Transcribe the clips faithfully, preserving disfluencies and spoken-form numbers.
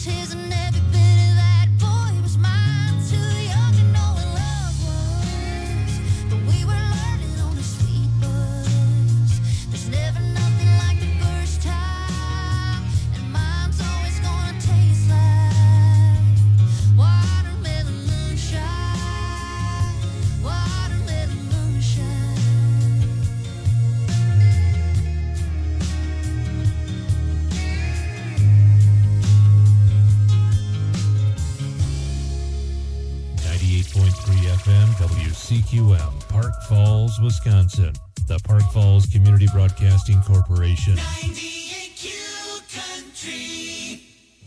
was his and every bit of that boy was mine. Too young to know what love was, but we were learning on a sweet buzz. There's never nothing like the first time, and mine's always gonna taste like watermelon moonshine, watermelon moonshine. ninety-eight point three F M W C Q M, Park Falls, Wisconsin. The Park Falls Community Broadcasting Corporation. ninety-eight Q Country.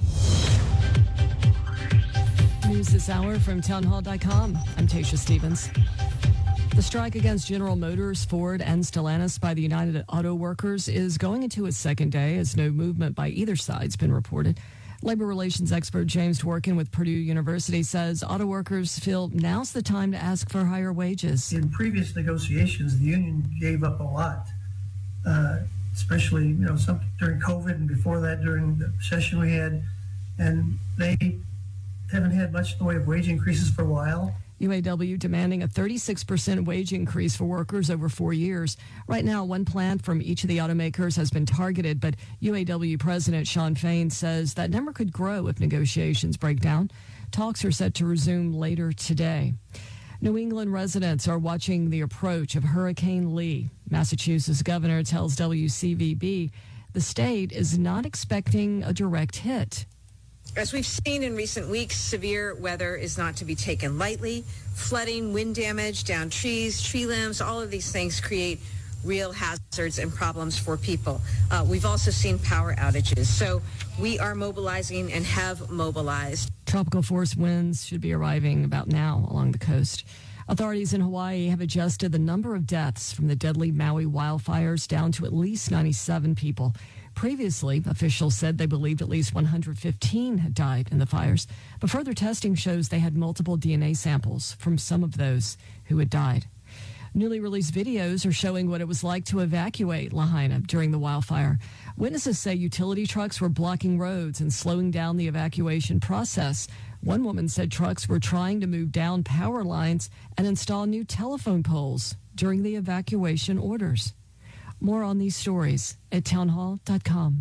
News this hour from townhall dot com. I'm Tasha Stevens. The strike against General Motors, Ford, and Stellantis by the United Auto Workers is going into its second day as no movement by either side's been reported. Labor relations expert James Dworkin with Purdue University says auto workers feel now's the time to ask for higher wages. In previous negotiations, the union gave up a lot, uh, especially, you know, some during COVID and before that during the session we had, and they haven't had much in the way of wage increases for a while. U A W demanding a thirty-six percent wage increase for workers over four years. Right now, one plant from each of the automakers has been targeted, but U A W President Shawn Fain says that number could grow if negotiations break down. Talks are set to resume later today. New England residents are watching the approach of Hurricane Lee. Massachusetts governor tells W C V B the state is not expecting a direct hit. As we've seen in recent weeks, severe weather is not to be taken lightly. Flooding, wind damage, downed trees, tree limbs, all of these things create real hazards and problems for people. Uh, we've also seen power outages. So we are mobilizing and have mobilized. Tropical force winds should be arriving about now along the coast. Authorities in Hawaii have adjusted the number of deaths from the deadly Maui wildfires down to at least ninety-seven people. Previously, officials said they believed at least one hundred fifteen had died in the fires, but further testing shows they had multiple D N A samples from some of those who had died. Newly released videos are showing what it was like to evacuate Lahaina during the wildfire. Witnesses say utility trucks were blocking roads and slowing down the evacuation process. One woman said trucks were trying to move down power lines and install new telephone poles during the evacuation orders. More on these stories at townhall dot com.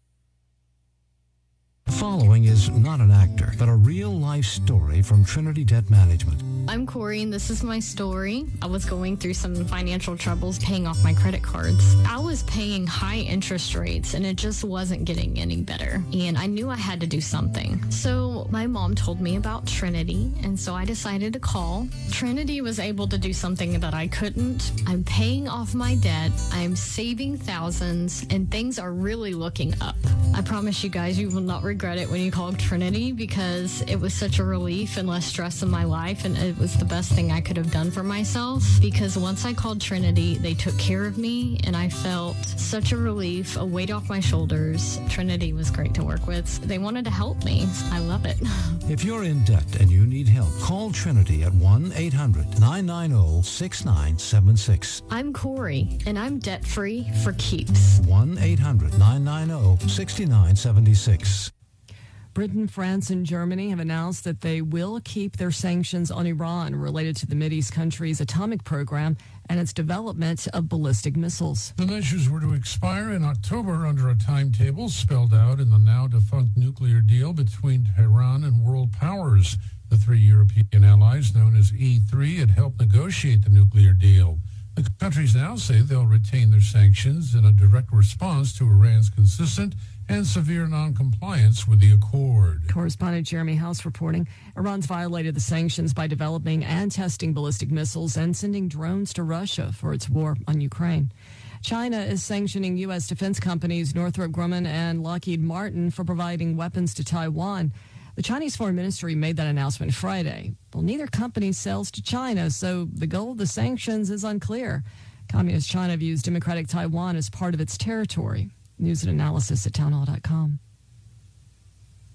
Following is not an actor, but a real-life story from Trinity Debt Management. I'm Corey, and this is my story. I was going through some financial troubles paying off my credit cards. I was paying high interest rates, and it just wasn't getting any better. And I knew I had to do something. So my mom told me about Trinity, and so I decided to call. Trinity was able to do something that I couldn't. I'm paying off my debt. I'm saving thousands, and things are really looking up. I promise you guys, you will not regret it when you call Trinity, because it was such a relief and less stress in my life, and it was the best thing I could have done for myself, because once I called Trinity, they took care of me, and I felt such a relief, a weight off my shoulders. Trinity was great to work with. They wanted to help me. I love it. If you're in debt and you need help, call Trinity at one eight hundred nine nine zero six nine seven six. I'm Corey, and I'm debt-free for keeps. one eight hundred nine nine zero six nine seven six. Britain, France, and Germany have announced that they will keep their sanctions on Iran related to the Mideast country's atomic program and its development of ballistic missiles. The measures were to expire in October under a timetable spelled out in the now-defunct nuclear deal between Tehran and world powers. The three European allies, known as E three, had helped negotiate the nuclear deal. The countries now say they'll retain their sanctions in a direct response to Iran's consistent and severe noncompliance with the accord. Correspondent Jeremy House reporting Iran's violated the sanctions by developing and testing ballistic missiles and sending drones to Russia for its war on Ukraine. China is sanctioning U S defense companies Northrop Grumman and Lockheed Martin for providing weapons to Taiwan. The Chinese Foreign Ministry made that announcement Friday. Well, neither company sells to China, so the goal of the sanctions is unclear. Communist China views democratic Taiwan as part of its territory. News and analysis at townhall dot com.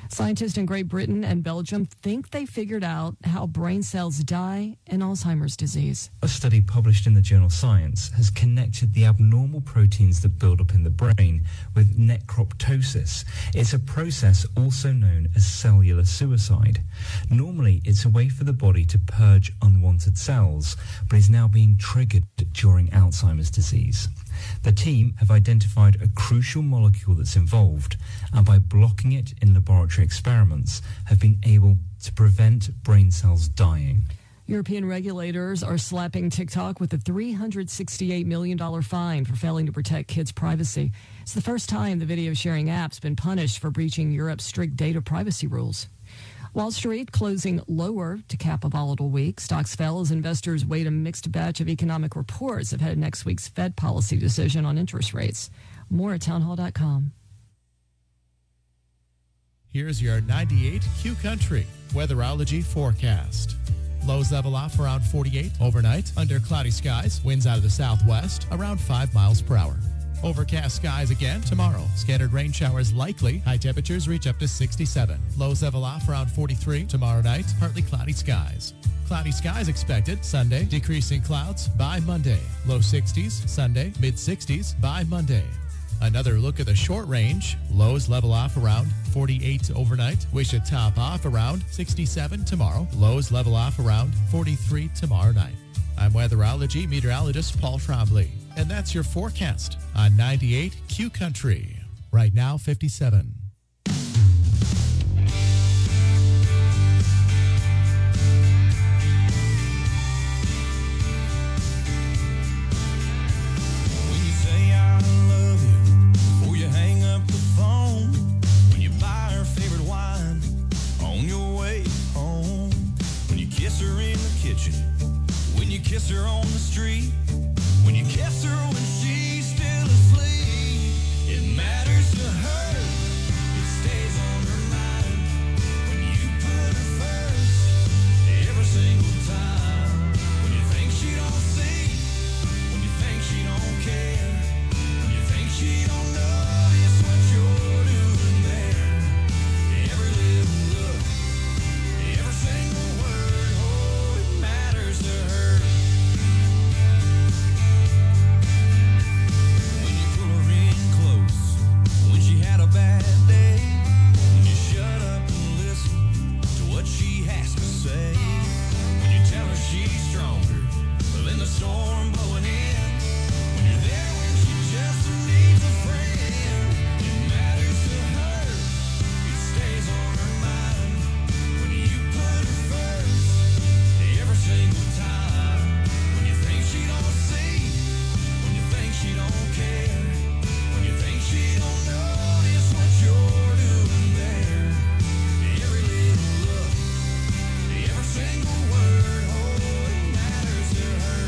Scientists in Great Britain and Belgium think they figured out how brain cells die in Alzheimer's disease. A study published in the journal Science has connected the abnormal proteins that build up in the brain with necroptosis. It's a process also known as cellular suicide. Normally, it's a way for the body to purge unwanted cells, but is now being triggered during Alzheimer's disease. The team have identified a crucial molecule that's involved, and by blocking it in laboratory experiments, have been able to prevent brain cells dying. European regulators are slapping TikTok with a three hundred sixty-eight million dollars fine for failing to protect kids' privacy. It's the first time the video-sharing app's been punished for breaching Europe's strict data privacy rules. Wall Street closing lower to cap a volatile week. Stocks fell as investors weighed a mixed batch of economic reports ahead of next week's Fed policy decision on interest rates. More at townhall dot com. Here's your ninety-eight Q Country weatherology forecast. Lows level off around forty-eight overnight. Under cloudy skies, winds out of the southwest around five miles per hour. Overcast skies again tomorrow. Scattered rain showers likely. High temperatures reach up to sixty-seven. Lows level off around forty-three. Tomorrow night, partly cloudy skies. Cloudy skies expected Sunday. Decreasing clouds by Monday. Low sixties Sunday. Mid sixties by Monday. Another look at the short range. Lows level off around forty-eight overnight. We should top off around sixty-seven tomorrow. Lows level off around forty-three tomorrow night. I'm weatherology meteorologist Paul Trombley. And that's your forecast on ninety-eight Q Country. Right now, fifty-seven. When you say I love you before you hang up the phone, when you buy her favorite wine on your way home, when you kiss her in the kitchen, when you kiss her on the street, when you kiss her when she's still asleep, it matters to her. It stays on her mind when you put her first every single time. When you think she don't see, when you think she don't care, when you think she don't notice what you're doing there. Every little look, every single word, oh, it matters to her. A bad day, when you shut up and listen to what she has to say, when you tell her she's stronger than the storm blowing in, when you're there when she just needs a friend, it matters to her, it stays on her mind, when you put her first every single time, when you think she don't see, when you think she don't care, when you think she don't know what you're doing there. Every little look, every single word, oh, it matters to her.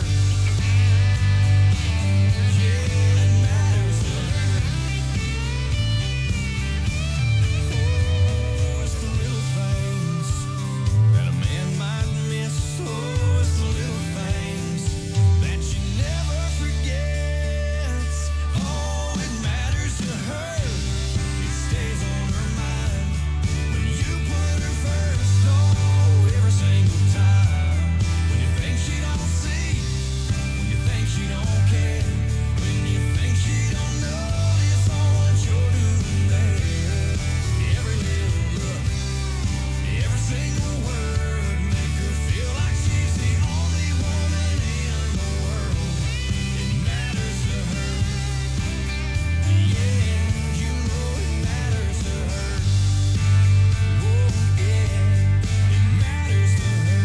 Yeah, it matters to her. Oh, it's the little things that a man might miss. Oh, it's the little things that she never forgets. Oh, it matters to her. Stays on her mind when you put her first, oh, every single time. When you think she don't see, when you think she don't care, when you think she don't notice all what you're doing there. Every little look, every single word, make her feel like she's the only woman in the world. It matters to her. Yeah, you know it matters to her. Oh, yeah, it matters to her.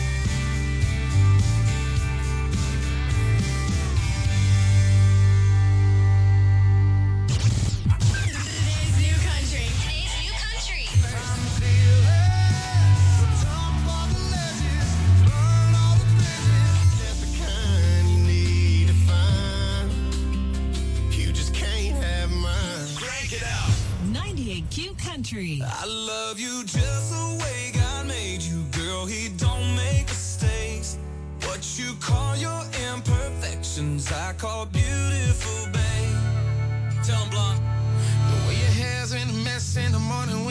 Today's New Country. Today's New Country. Time to feel it. Jump on the ledges, burn all the bridges. Just the kind you need to find. You just can't have mine. Crank it out. ninety-eight Q Country. I love you just the way God made you, girl. He don't make mistakes. What you call your imperfections, I call beautiful, babe. Tell him, Blonde. The way your hair's in a mess in the morning when you open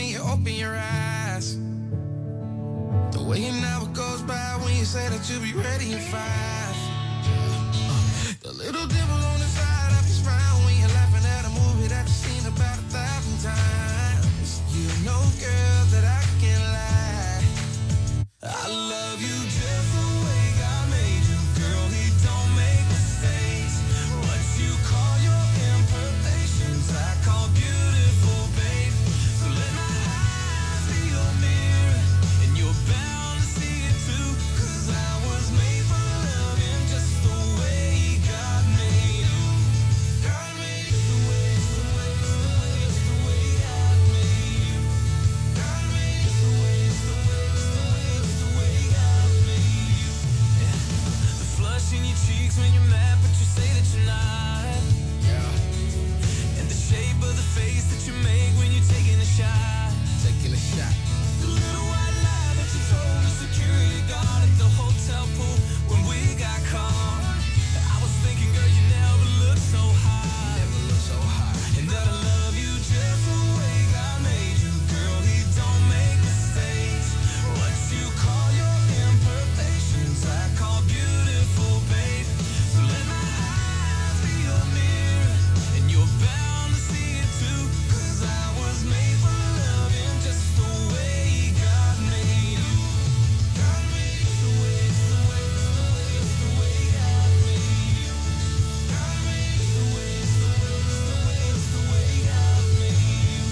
hope in your eyes. The way an hour goes by when you say that you'll be ready in five. The little dimple on the side of your smile when you're laughing at a movie that you've seen about a thousand times. You know, girl, that I can't lie. I love you just the way God made you, girl. He don't make mistakes. What you call your imperfections, I call beautiful, babe. So let my eyes be your mirror, and you're bound to see it too. Cause I was made for loving just the way God made you. God made you the way, the way, the way, the way God made you. God made you the way, the way, the way, the way God made you. Yeah. The flush in your cheeks when you're mad, but you say that you're not. Yeah. And the shape of the face that you make when you're taking a shot. Taking a shot. The little white lie that you told the security guard at the hotel pool when we got caught. I was thinking, girl, you never looked so high. Never looked so high. And that I love you just the way God made you, girl. He don't make mistakes. What you call your imperfections, I call beautiful, babe. So let my eyes be your mirror, and you're bound to see it too. Cause I was made for loving just the way God made you. God made you the way, the way, the way, the way God made you. God made you the way, the way, the way, the way God made you.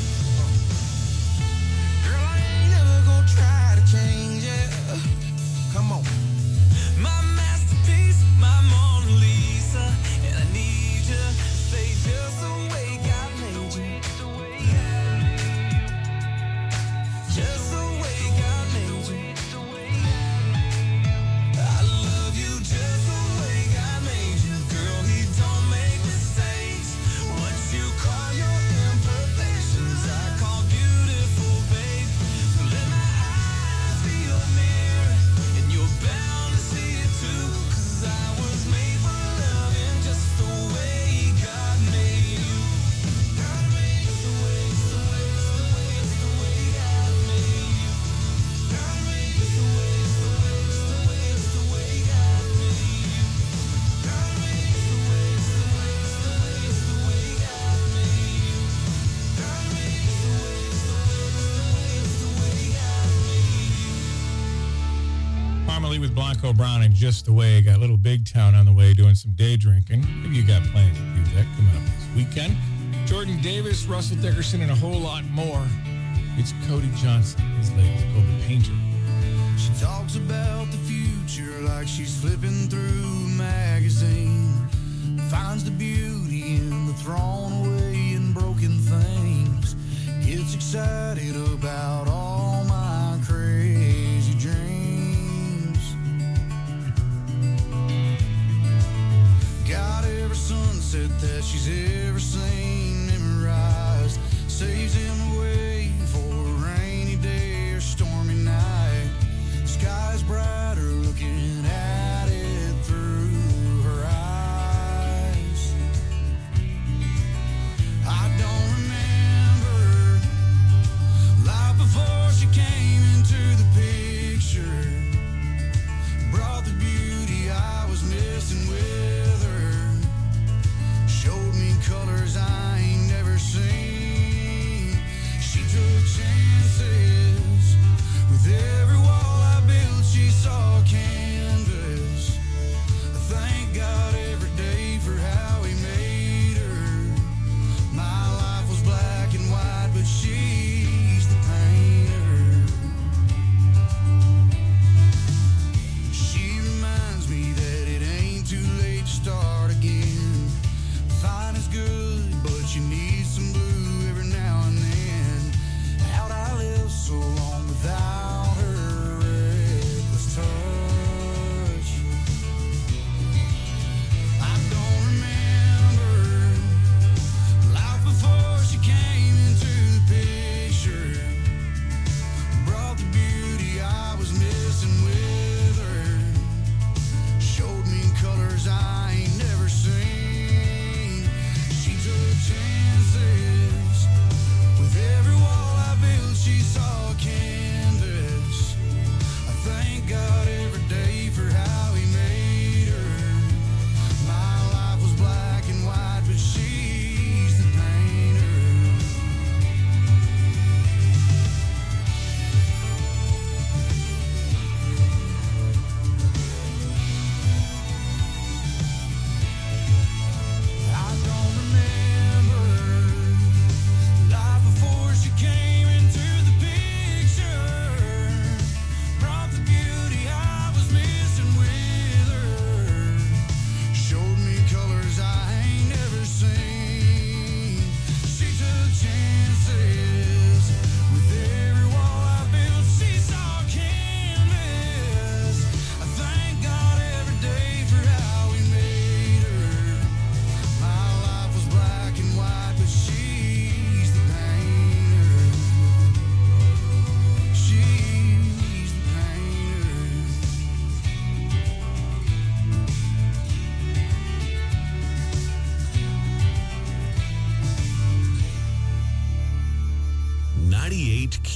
Girl, I ain't never gonna try to change it. Come on. My masterpiece, my Mona Lisa, and I need you to stay just the way God made you. Just the way God made you. I love you just the way God made you, girl. He don't make mistakes. What you call your imperfections, I call beautiful, babe. So let my eyes be your mirror, and you're bound to see it too. Cause I was made for loving just the way God made you. God made you the way, the way, the way, the way God made you. God made you the way, the way, the way, the way God made you. God made you the way, the way, the way, the way God made you. God made you the way, the way, the way, the way God made you. Farmer Lee with Blanco Brown and Just the Way. Got Little Big Town on the way doing some day drinking. Maybe you got plans to do that coming up this weekend. Jordan Davis, Russell Dickerson, and a whole lot more. It's Cody Johnson. His latest called The Painter. She talks about the future like she's flipping through a magazine. Finds the beauty in the thrown away and broken things. Gets excited about all my crazy dreams. Got every sunset that she's ever seen memorized. Saves him away for a rainy day or stormy night. Sky's brighter looking at it through her eyes. I don't remember life before she came into the picture. Brought the beauty I was missing with her. Showed me color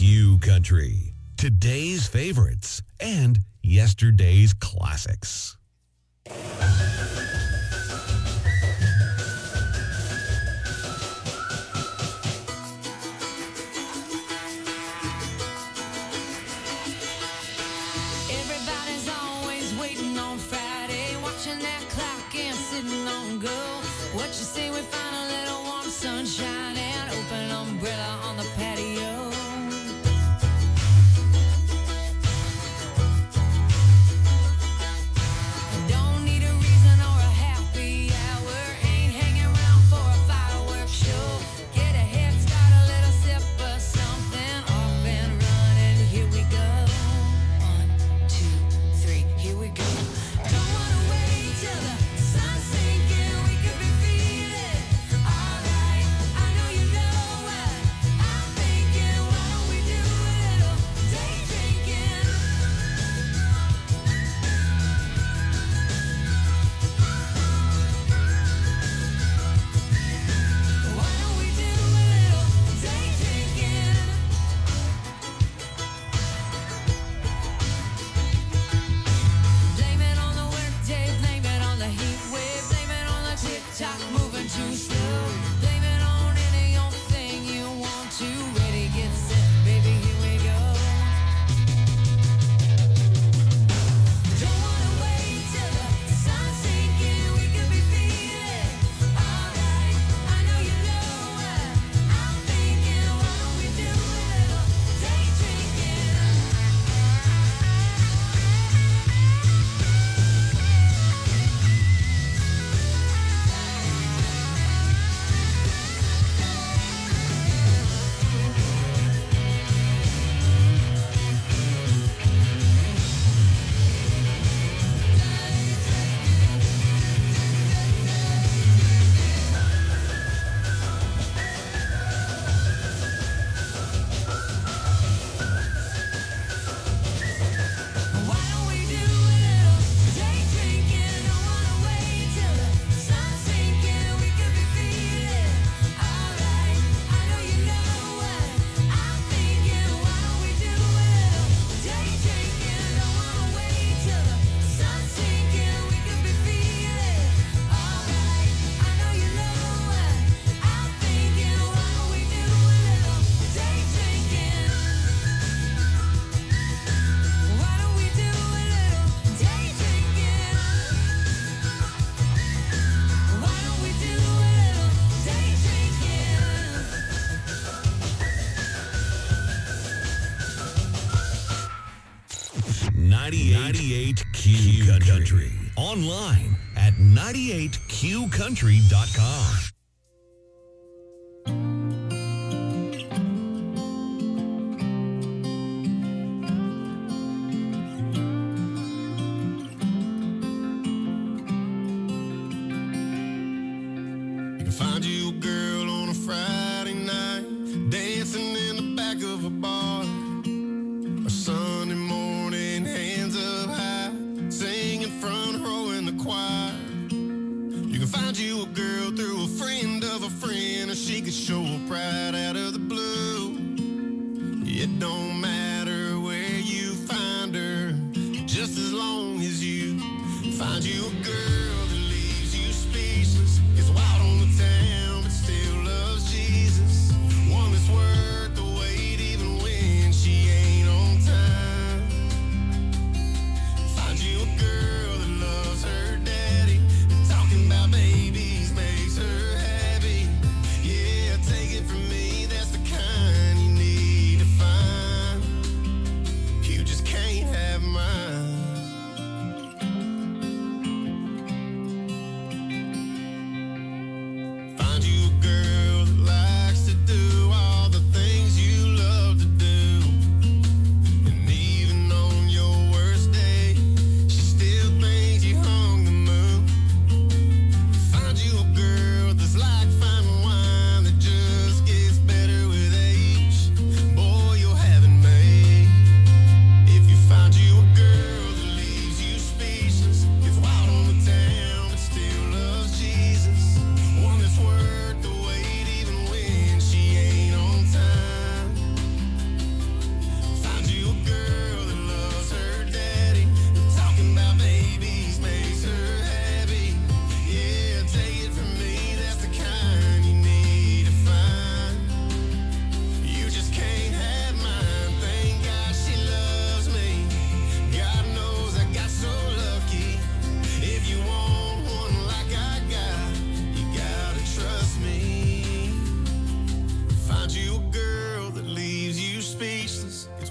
Q Country. Today's favorites and yesterday's classics. Everybody's always waiting on Friday, watching that clock and sitting on go. What you say we find a little warm sunshine and open umbrella on the patio? Don't need a reason or a happy hour, ain't hanging around for a fireworks show. Get a head start, a little sip of something, off and running, here we go. One, two, three, here we go. Don't wanna wait till the sun's sinking, we could be feeling alright. I know you know what I'm thinking. Why don't we do a little day drinking? Why don't we do a little day drinking? Blame it on the workday, blame it on the heat wave, blame it on the tick-tock moving too slow. Blame it on any old thing you want to. Ready, get set, baby, here we go. Don't wanna wait till the sun's sinking, we could be feeling alright. I know you know what I'm thinking. Why don't we do a little day drinking? Why don't we do a little day drinking? Don't wanna wait till the sun's sinking, we could be feeling alright. I know you know what I'm thinking. Why don't we do a little day drinking? Don't wanna wait till the sun's sinking, we could be feeling alright. I know you know what I'm thinking. Why don't we do a little day drinking? Why don't we do a little day drinking? Why don't we do a little day drinking? ninety-eight Q Country. Online at ninety-eight q country dot com. You can find you a girl on a Friday night, dancing in the back of a bar. A Sunday morning, hands up high, singing front row in the choir. You can find you a girl through a friend of a friend, or she could show up right out of the blue. It don't matter where you find her, just as long as you find you a girl that leaves you speechless, is wild on the town but still loves Jesus. One that's worth the wait even when she ain't on time. Find you a girl that loves her daddy, and talking about babies makes her happy. Yeah, take it from me, that's the kind you need to find. You just can't have mine.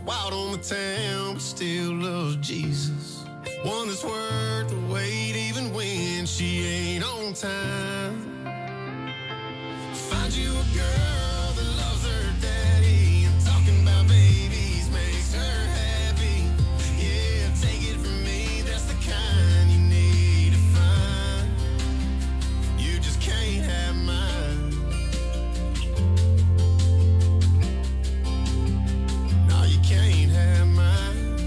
wild on the town, but still loves Jesus. One that's worth the wait even when she ain't on time. Find you a girl that loves her daddy and talking about babies makes her happy. Yeah, take it from me, that's the kind you need to find. You just can't have mine. No, you can't have mine.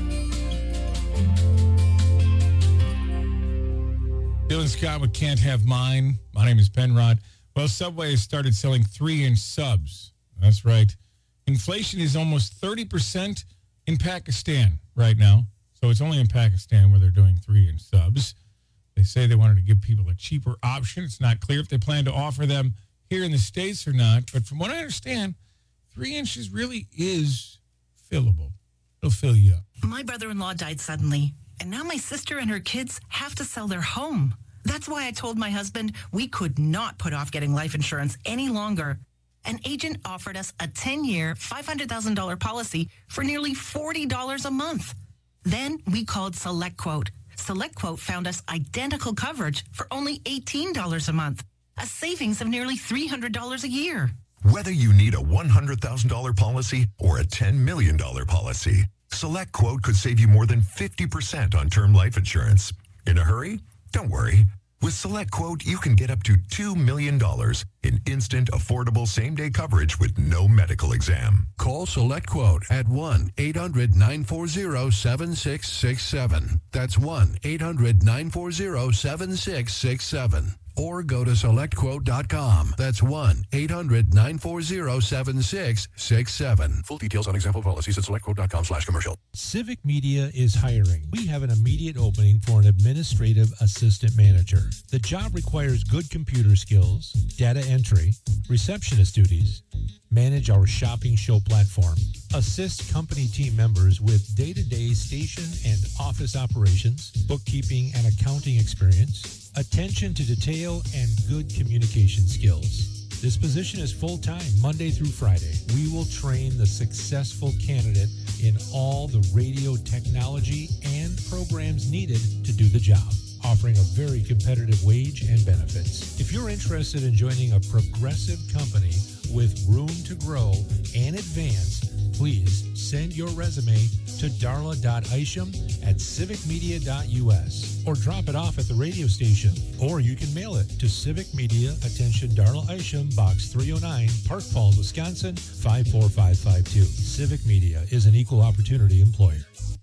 Dylan Scott with Can't Have Mine. My name is Penrod. Well, Subway has started selling three-inch subs. That's right. Inflation is almost thirty percent in Pakistan right now. So it's only in Pakistan where they're doing three-inch subs. They say they wanted to give people a cheaper option. It's not clear if they plan to offer them here in the States or not. But from what I understand, three inches really is fillable. It'll fill you up. My brother-in-law died suddenly, and now my sister and her kids have to sell their home. That's why I told my husband we could not put off getting life insurance any longer. An agent offered us a ten-year, five hundred thousand dollars policy for nearly forty dollars a month. Then we called SelectQuote. SelectQuote found us identical coverage for only eighteen dollars a month, a savings of nearly three hundred dollars a year. Whether you need a one hundred thousand dollars policy or a ten million dollars policy, SelectQuote could save you more than fifty percent on term life insurance. In a hurry? Don't worry. With SelectQuote, you can get up to two million dollars in instant, affordable, same-day coverage with no medical exam. Call SelectQuote at one eight hundred nine four zero seven six six seven. That's one eight hundred nine four zero seven six six seven. Or go to select quote dot com. That's one eight hundred nine four zero seven six six seven. Full details on example policies at select quote dot com slash commercial. Civic Media is hiring. We have an immediate opening for an administrative assistant manager. The job requires good computer skills, data entry, receptionist duties, manage our shopping show platform, assist company team members with day-to-day station and office operations, bookkeeping and accounting experience, attention to detail, and good communication skills. This position is full-time, Monday through Friday. We will train the successful candidate in all the radio technology and programs needed to do the job, offering a very competitive wage and benefits. If you're interested in joining a progressive company with room to grow and advance, please send your resume to darla dot isham at civic media dot u s or drop it off at the radio station. Or you can mail it to Civic Media, attention Darla Isham, Box three oh nine, Park Falls, Wisconsin, five four five five two. Civic Media is an equal opportunity employer.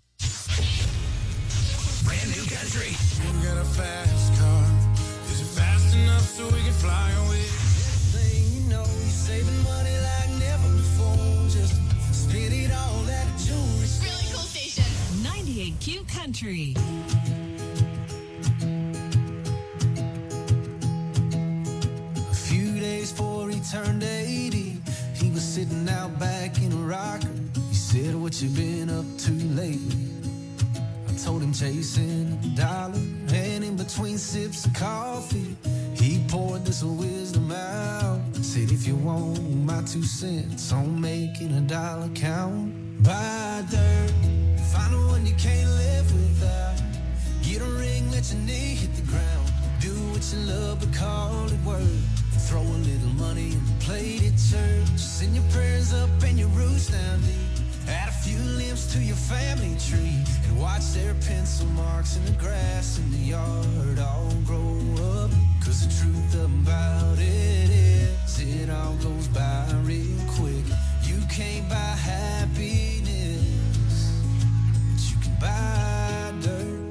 Brand new country. You got a fast car. Is it fast enough so we can fly away? Thing you know, you're saving money like never before. Just spend it all at a jewelry. Really cool station. ninety-eight Q Country. A few days before he turned eighty, he was sitting out back in a rocker. He said, "What you been up to lately?" Told him chasing a dollar, and in between sips of coffee, he poured this wisdom out. Said, if you want my two cents on making a dollar count, buy dirt, find the one you can't live without. Get a ring, let your knee hit the ground. Do what you love, but call it work. Throw a little money in the plate at church. Send your prayers up and your roots down deep. Add a few limbs to your family tree and watch their pencil marks in the grass in the yard all grow up. Cause the truth about it is it all goes by real quick. You can't buy happiness, but you can buy dirt.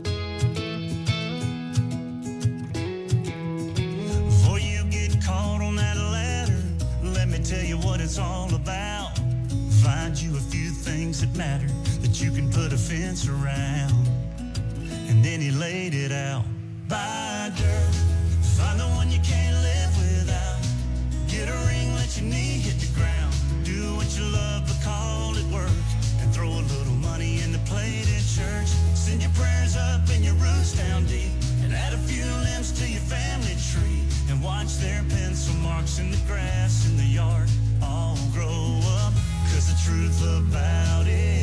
Before you get caught on that ladder, let me tell you what it's all about. Find you a few things that matter that you can put a fence around. And then he laid it out. Buy dirt, find the one you can't live without. Get a ring, let your knee hit the ground. Do what you love, but call it work. And throw a little money in the plate at church. Send your prayers up and your roots down deep. And add a few limbs to your family tree. And watch their pencil marks in the grass in the yard all grow up. Cause the truth about it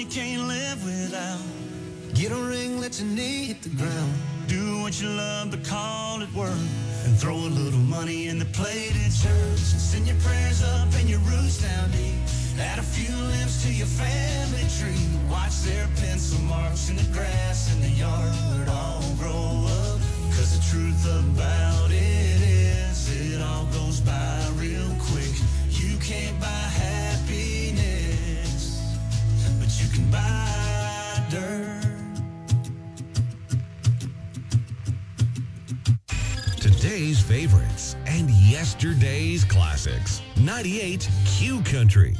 you can't live without. Get a ring, let your knee hit the ground. Do what you love, but call it work. And throw a little money in the plate at church. Send your prayers up and your roots down deep. Add a few limbs to your family tree. Watch their pencil marks in the grass in the yard all grow up. Cause the truth about it is, it all goes by real quick. You can't buy happiness, but you can buy dirt. Today's favorites and yesterday's classics. ninety-eight Q Country.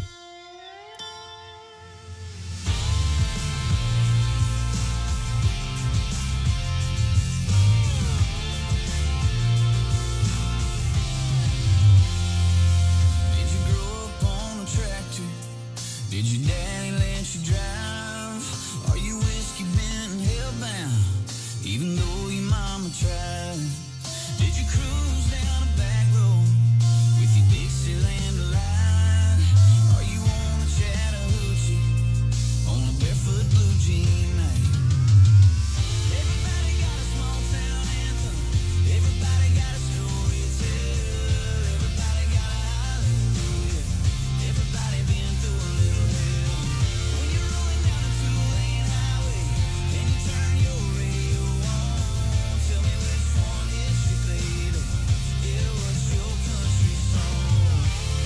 Did you grow up on a tractor? Did your daddy let you drive? Are you whiskey bent and hellbound, even though your mama tried? Did you cruise down a back road with your Dixieland line? Are you on a Chattahoochee on a barefoot blue jean night? Everybody got a small town anthem. Everybody got a story to tell. Everybody got a hallelujah. Everybody been through a little hell. When you're rolling down a two-lane highway and you turn your radio on, tell me which one hits you, baby. Yeah, what's your country song?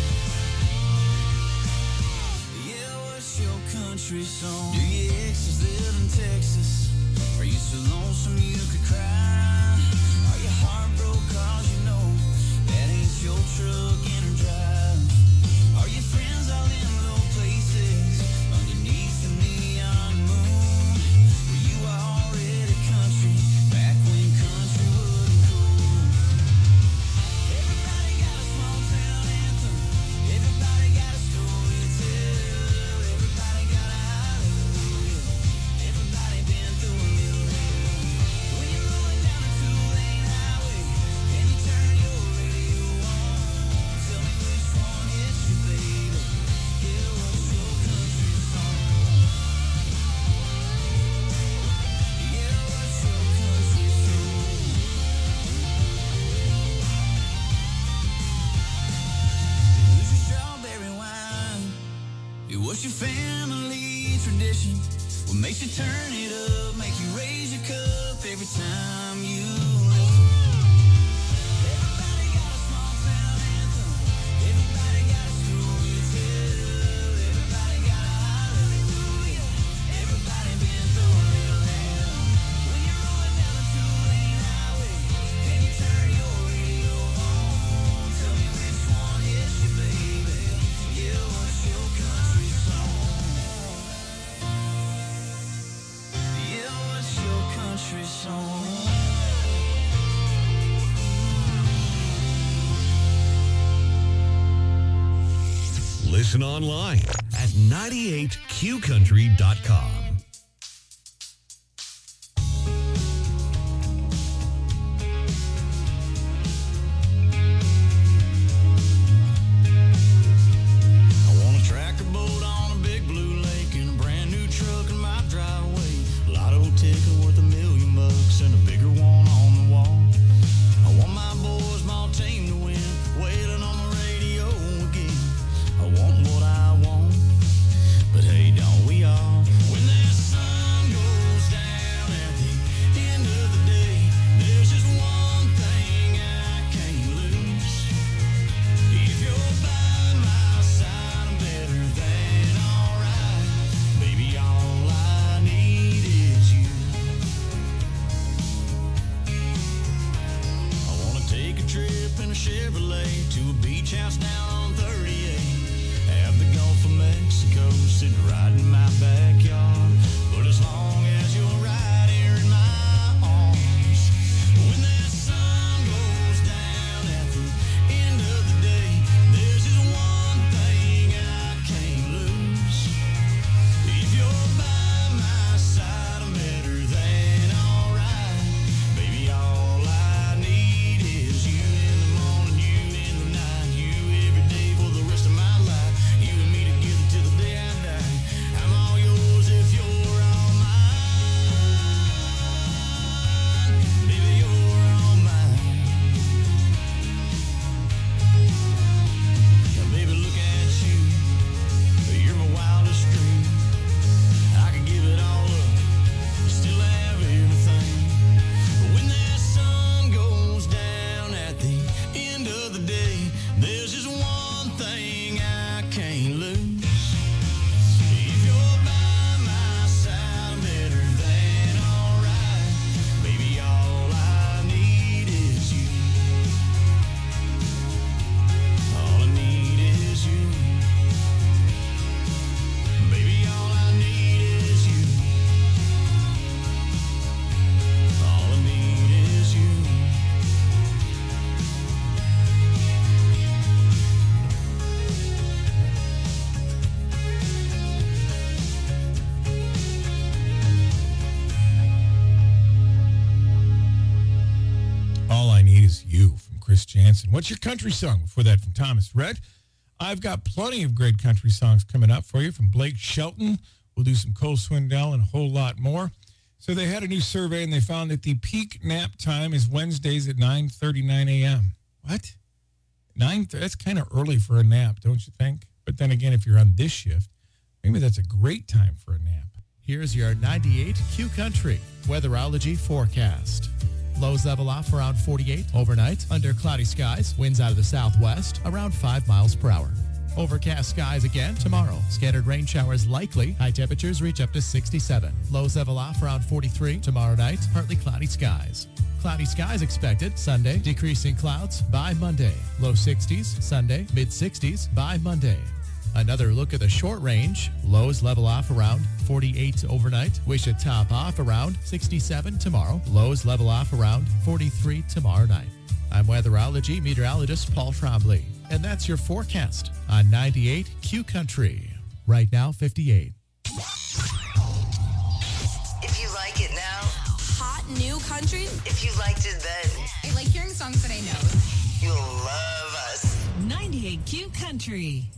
Yeah, what's your country song? Do your exes live in Texas? Are you so lonesome you could cry? Are you heartbroken cause you know that ain't your truck in her drive? Are your friends all in low places underneath the neon moon? Were you already country back when country wasn't cool? Everybody got a small town anthem. Everybody got a story to tell. Everybody got a hallelujah. Everybody been through a little hell. When you're rolling down a two-lane highway and you turn your radio on, tell me which one hits you, baby. Yeah, what's your country song? Yeah, what's your country song? Who's your strawberry wine? Yeah, what's your family tradition? What makes you turn it up, make you raise your cup every time you listen? Everybody got a small town anthem. Everybody got a story to tell. Everybody got a hallelujah. Everybody been through a little hell. When you're rolling down a two-lane highway and you turn your radio on, tell me which one hits you, baby. Yeah, what's your country song? Yeah, what's your country song? Listen online at ninety-eight Q country dot com. I want a tractor boat on a big blue lake and a brand new truck in my driveway. Lotto ticket worth a million bucks and a bigger one on the wall. I want my boys, my team to win, wailing on the radio again. I want what I want, but hey, don't we all? When that sun goes down at the end of the day, there's just one thing I can't lose. If you're by my side, I'm better than alright. Baby, all I need is you. I wanna take a trip in a Chevrolet to a beach house down on thirty-eight. Have the Gulf of Mexico sitting right in my backyard. But as long as you're right here in my arms, when that sun goes down at the end of the day, there's just one thing I can't lose. If you're by my side, I'm better than alright. Baby, all I need is you in the morning, you in the night, you every day for the rest of my life. You and me together till the day I die. I'm all yours Chris Jansen. What's your country song? Before that, from Thomas Rhett. I've got plenty of great country songs coming up for you from Blake Shelton. We'll do some Cole Swindell and a whole lot more. So they had a new survey, and they found that the peak nap time is Wednesdays at nine thirty-nine a.m. What? nine? That's kind of early for a nap, don't you think? But then again, if you're on this shift, maybe that's a great time for a nap. Here's your ninety-eight Q Country weatherology forecast. Lows level off around forty-eight overnight. Under cloudy skies, winds out of the southwest around five miles per hour. Overcast skies again tomorrow. Scattered rain showers likely. High temperatures reach up to sixty-seven. Lows level off around forty-three. Tomorrow night, partly cloudy skies. Cloudy skies expected Sunday. Decreasing clouds by Monday. Low sixties Sunday. Mid sixties by Monday. Another look at the short range. Lows level off around forty-eight overnight. We should top off around sixty-seven tomorrow. Lows level off around forty-three tomorrow night. I'm weatherology meteorologist Paul Trombley. And that's your forecast on ninety-eight Q Country. Right now, fifty-eight. If you like it now, hot new country. If you liked it then, I like hearing songs that I know. You'll love us. ninety-eight Q Country.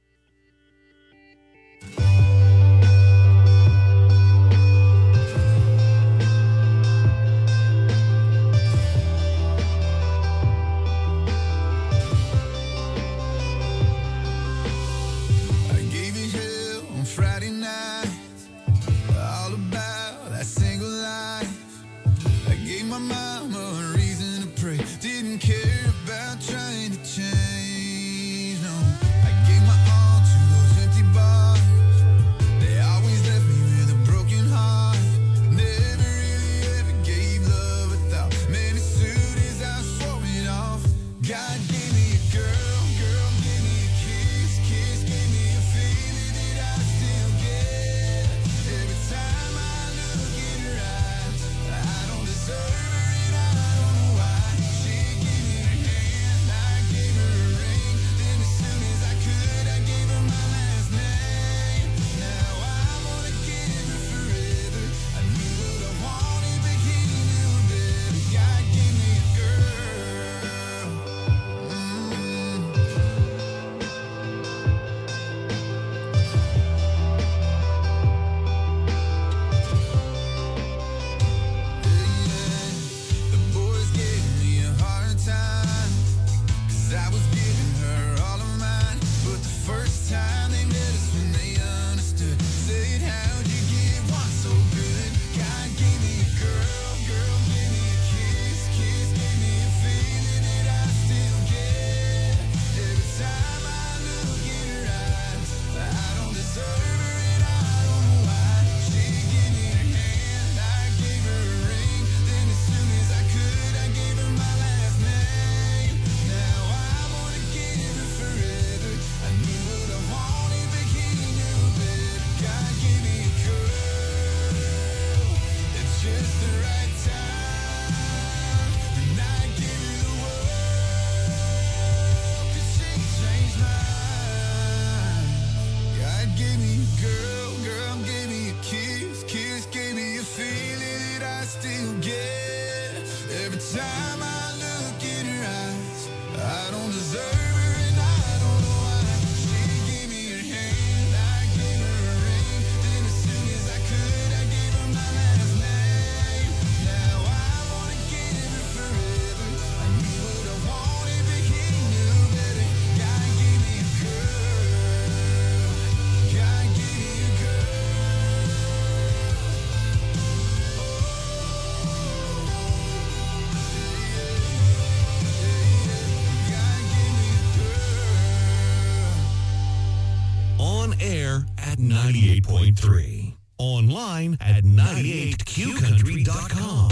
ninety-eight point three. Online at ninety-eight q country dot com.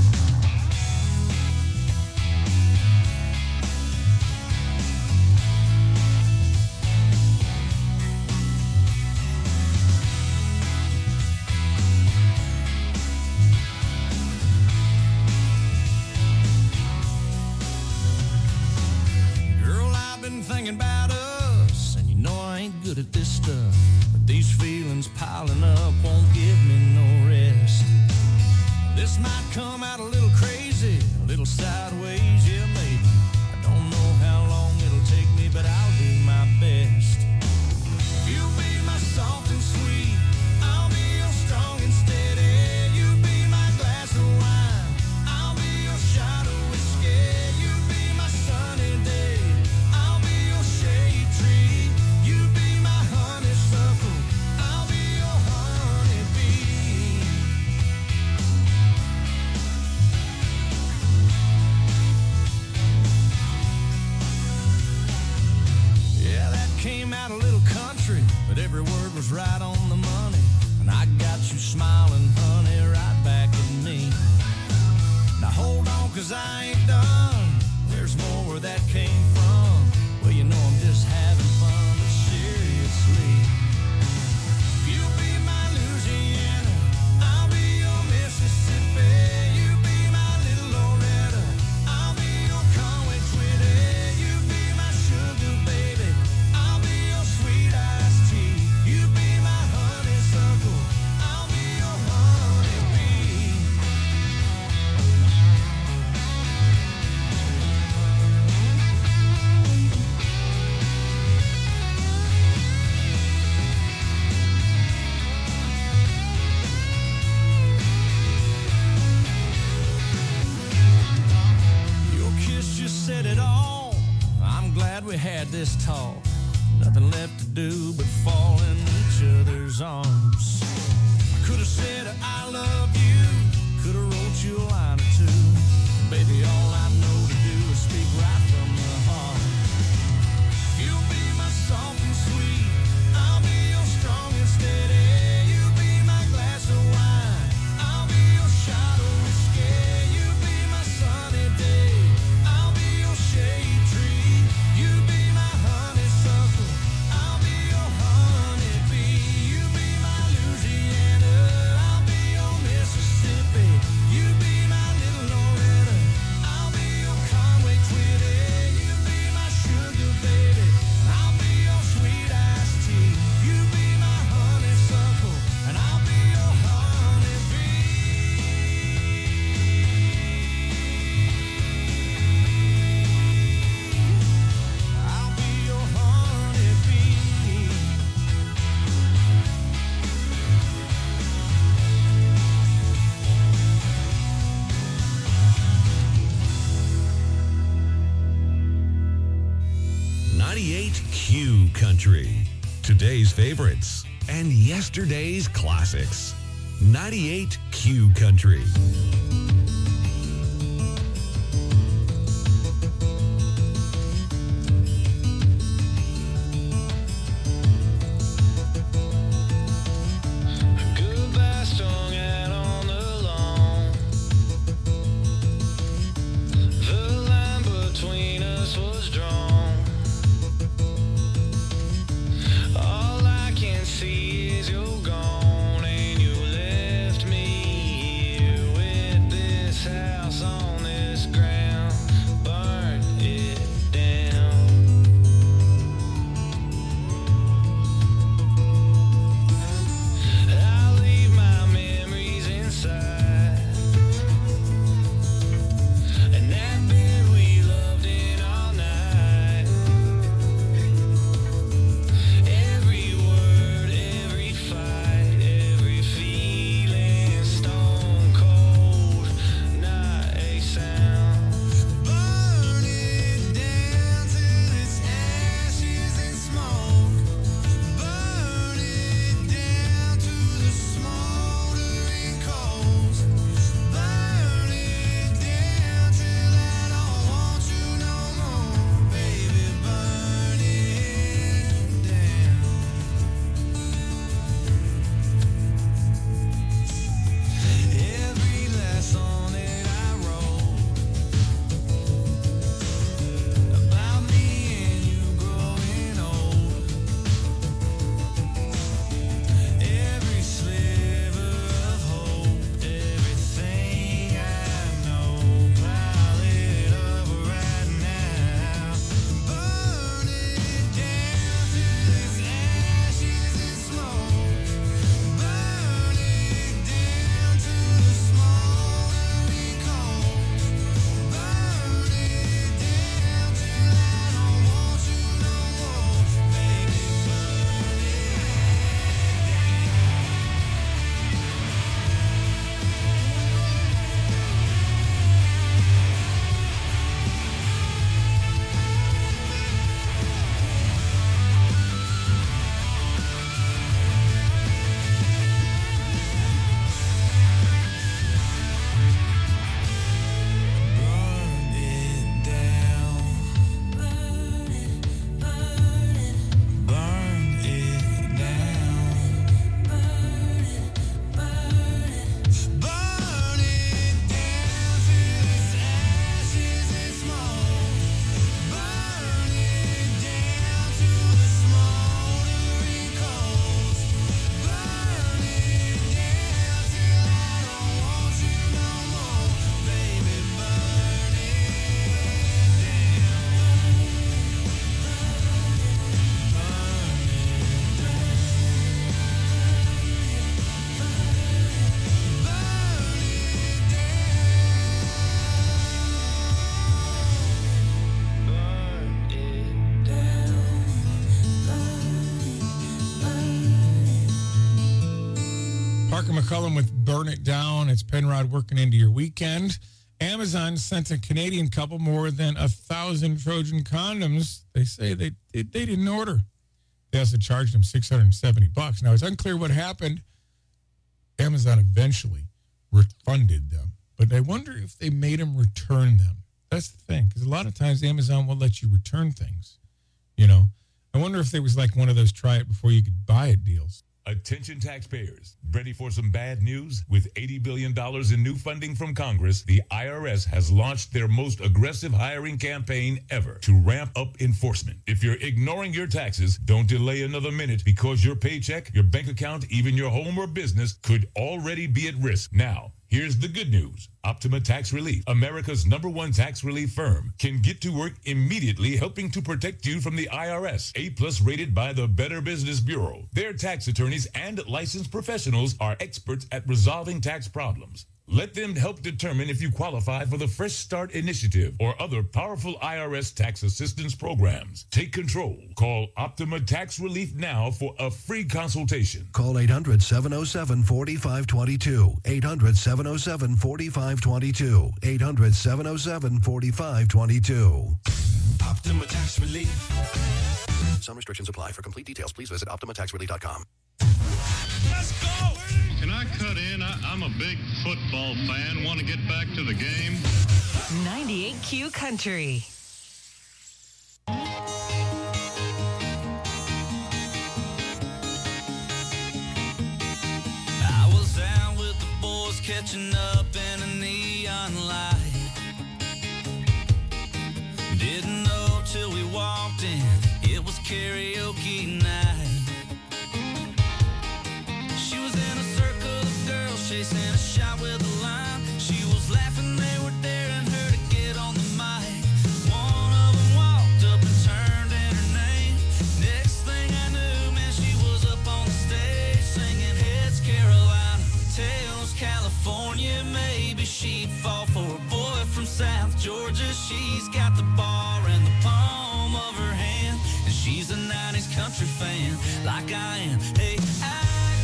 Girl, I've been thinking about us, and you know I ain't good at this stuff. But these feelings piling up won't give me no rest. This might come out a little crazy, a little sideways, yeah, maybe. I was right on the money, and I got you smiling, honey, right back at me. Now hold on, cause I ain't done. There's more where that came from. Well, you know I'm just having fun, but seriously. You be my Louisiana, I'll be your Mississippi. You be my little Loretta, I'll be your Conway Twitty. You be my sugar baby, I'll be your sweet iced tea. You be my honeysuckle, I'll be your honeybee. Your kiss just said it all. I'm glad we had this talk. Nothing left to do but fall in each other's arms. I could have said I love you, could have wrote you a line or two. Baby, all I know to do is speak right from the heart. You'll be my soft and sweet, I'll be your strong and steady. You be my glass of wine, I'll be your shot of whiskey. You be my sunny day, I'll be your shade tree. You be my honeysuckle, I'll be your honeybee. You be my Louisiana, I'll be your Mississippi. You be my little Loretta, I'll be your Conway Twitty. You be my sugar baby, I'll be your sweet iced tea. You be my honeysuckle, and I'll be your honeybee. I'll be your honeybee. ninety-eight Q Country. Today's favorites and yesterday's classics. ninety-eight Q Country. Goodbye strung out on the lawn. The line between us was drawn. All I can see is you're gone, and you left me here with culling with Burn It Down. It's Penrod working into your weekend. Amazon sent a Canadian couple more than a thousand Trojan condoms. They say they, they, they didn't order. They also charged them six hundred seventy bucks. Now, it's unclear what happened. Amazon eventually refunded them, but I wonder if they made them return them. That's the thing, because a lot of times Amazon will let you return things, you know. I wonder if there was like one of those try it before you could buy it deals. Attention taxpayers, ready for some bad news? With eighty billion dollars in new funding from Congress, the I R S has launched their most aggressive hiring campaign ever to ramp up enforcement. If you're ignoring your taxes, don't delay another minute, because your paycheck, your bank account, even your home or business could already be at risk. Now, here's the good news. Optima Tax Relief, America's number one tax relief firm, can get to work immediately helping to protect you from the I R S. A-plus rated by the Better Business Bureau. Their tax attorneys and licensed professionals are experts at resolving tax problems. Let them help determine if you qualify for the Fresh Start Initiative or other powerful I R S tax assistance programs. Take control. Call Optima Tax Relief now for a free consultation. Call eight hundred, seven oh seven, four five two two. eight hundred, seven oh seven, four five two two. eight hundred, seven oh seven, four five two two. Optima Tax Relief. Some restrictions apply. For complete details, please visit optima tax relief dot com. Let's go! Can I cut in? I, I'm a big football fan. Want to get back to the game? ninety-eight Q Country. I was out with the boys catching up in a neon light. Didn't know till we walked in, it was karaoke night. She was in a circle of girls chasing a shot with a line. She was laughing, they were daring her to get on the mic. One of them walked up and turned in her name. Next thing I knew, man, she was up on the stage singing Heads Carolina, Tails California. Maybe she'd fall for a boy from South Georgia. She's got the bar in the palm of her hand, and she's a nineties country fan like I am. Hey, I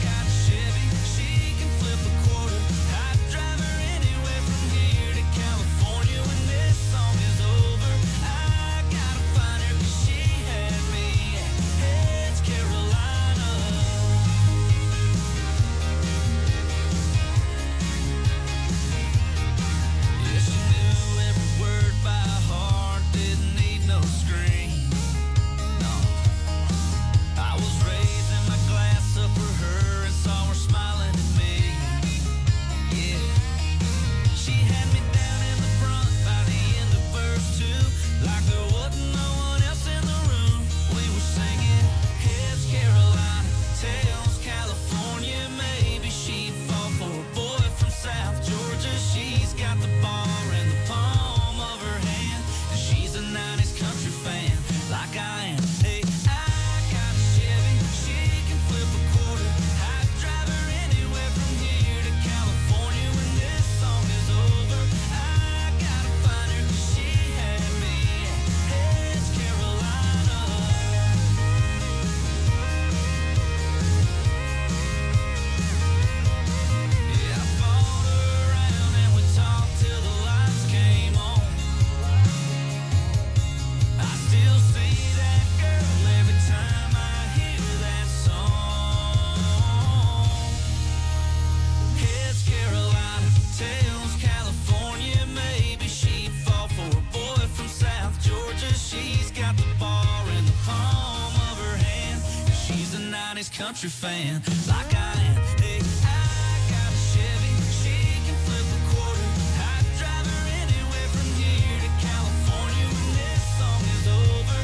country fan like I am. Hey, I got a Chevy, she can flip a quarter. I'd drive her anywhere from here to California when this song is over.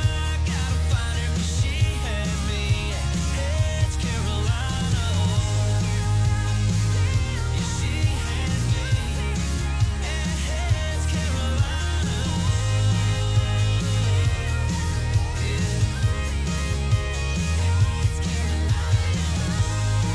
I gotta find her 'cause she had me at Heads Carolina. Yeah, she had me at Heads Carolina. Yeah.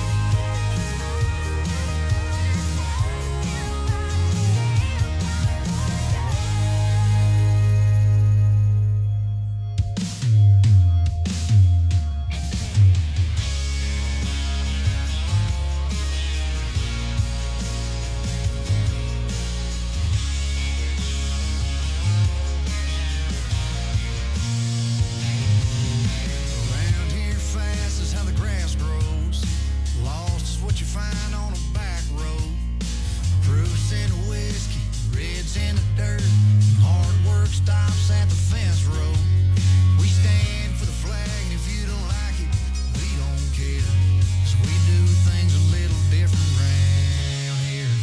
at the fence row. We stand for the flag, and if you don't like it, we don't care. 'Cause we do things a little different round here.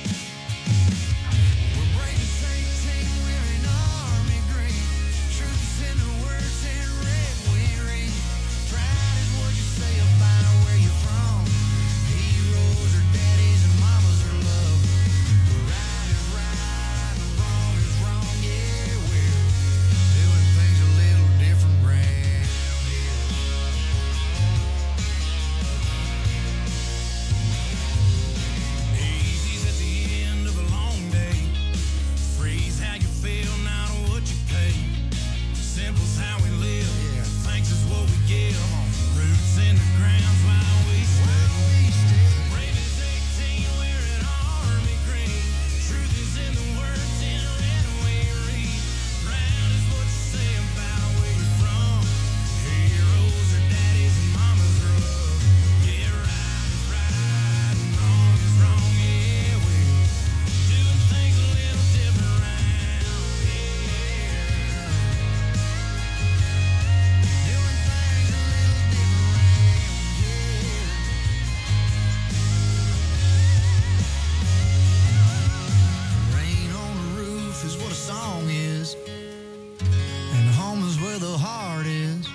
We're brave as eighteen, wearing army green. Truth is in the words in red we read. Pride is what you say about where you're from. Heroes are daddies and mamas are love. But right is right and wrong is wrong, yeah, we're doing things a little different round here. Easy's at the end of a long day. Freeze how you feel, not what you pay. Simple's how we live, yeah. Thanks is what we give. Roots in the ground's why we stay. Brave as eighteen, wearing army green. Truth is in the words in red we read. Proud is what you say about where you're from. Heroes are daddies and mamas are love. Yeah, right is right and wrong is wrong. Yeah, we're doing things a little different round here. Doing things a little different round here. Rain on the roof is what a song is, and home is where the heart is.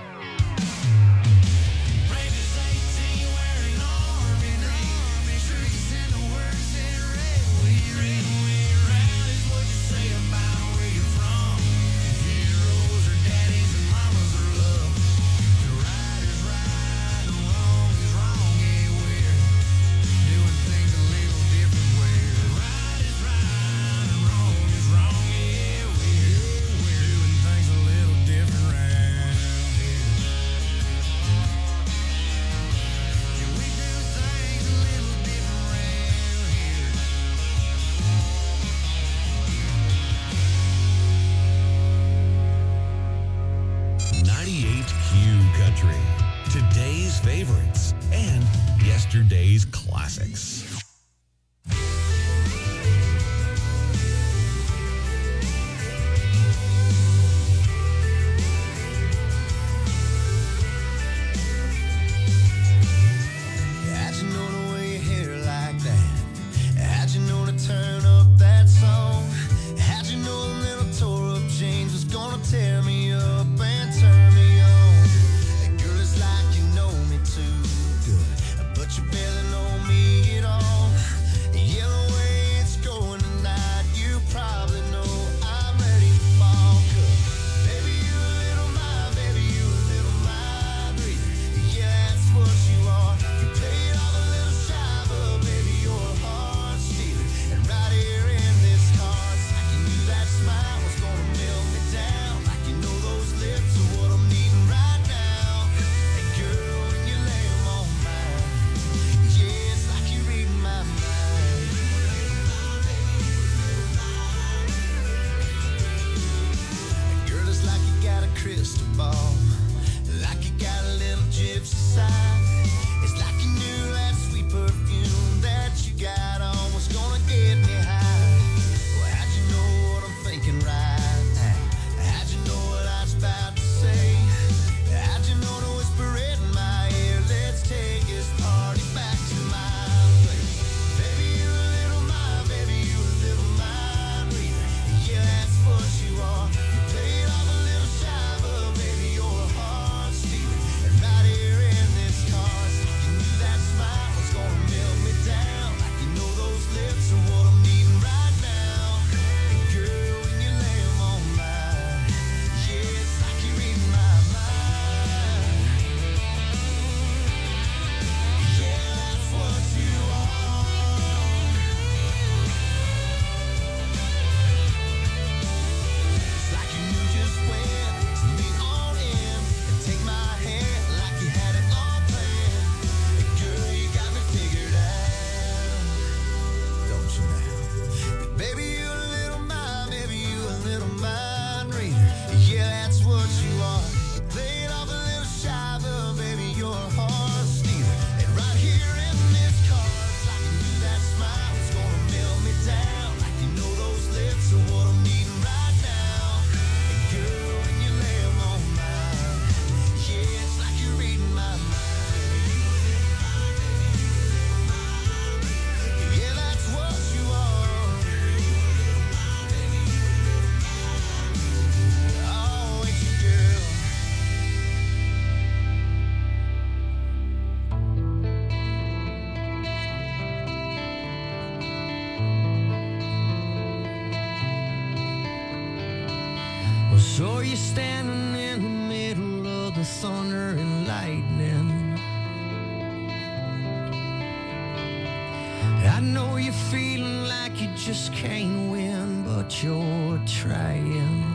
Brave as eighteen, wearing army green. Truth in the words in red we read. Proud is what you say about where you're from. Heroes are daddies and mamas are love. The right is right and wrong is wrong. Yeah, we're doing things a little different way. The right is right and wrong is wrong. Yeah, we're doing things a little different round here. Yeah, we do things a little different round here. ninety-eight Q Country. Today's favorites and yesterday's classics. How'd you know to wear your hair like that? How'd you know to turn up that song? How'd you know a little tore up jeans was gonna tear me up and turn me on? Girl, it's like you know me too good, but you barely know me at all. So you're standing in the middle of the thunder and lightning. I know you're feeling like you just can't win, but you're trying.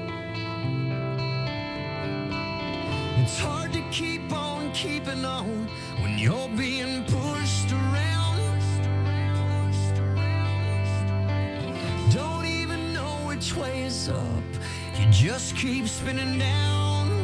It's hard to keep on keeping on when you're being pushed around. Don't even know which way is up, you just keep spinning down.